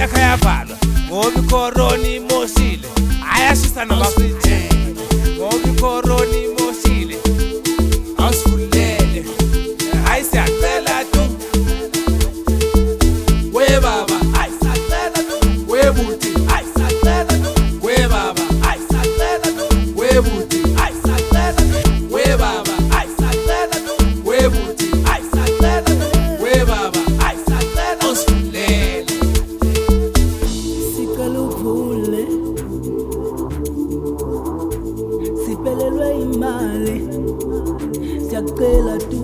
Kayavalwa ngoba icorona imoshile ayashisa namafriji ngoba icorona imoshile awusivulele hayi siyacela tu we baba hayi siyacela tu we buti hayi siyacela tu we baba hayi siyacela tu we buti hayi siyacela tu we baba hayi siyacela tu we buti hayi siyacela tu we baba hayi siyacela usivulele Sikaluvule siphelelwe imali siyacela tu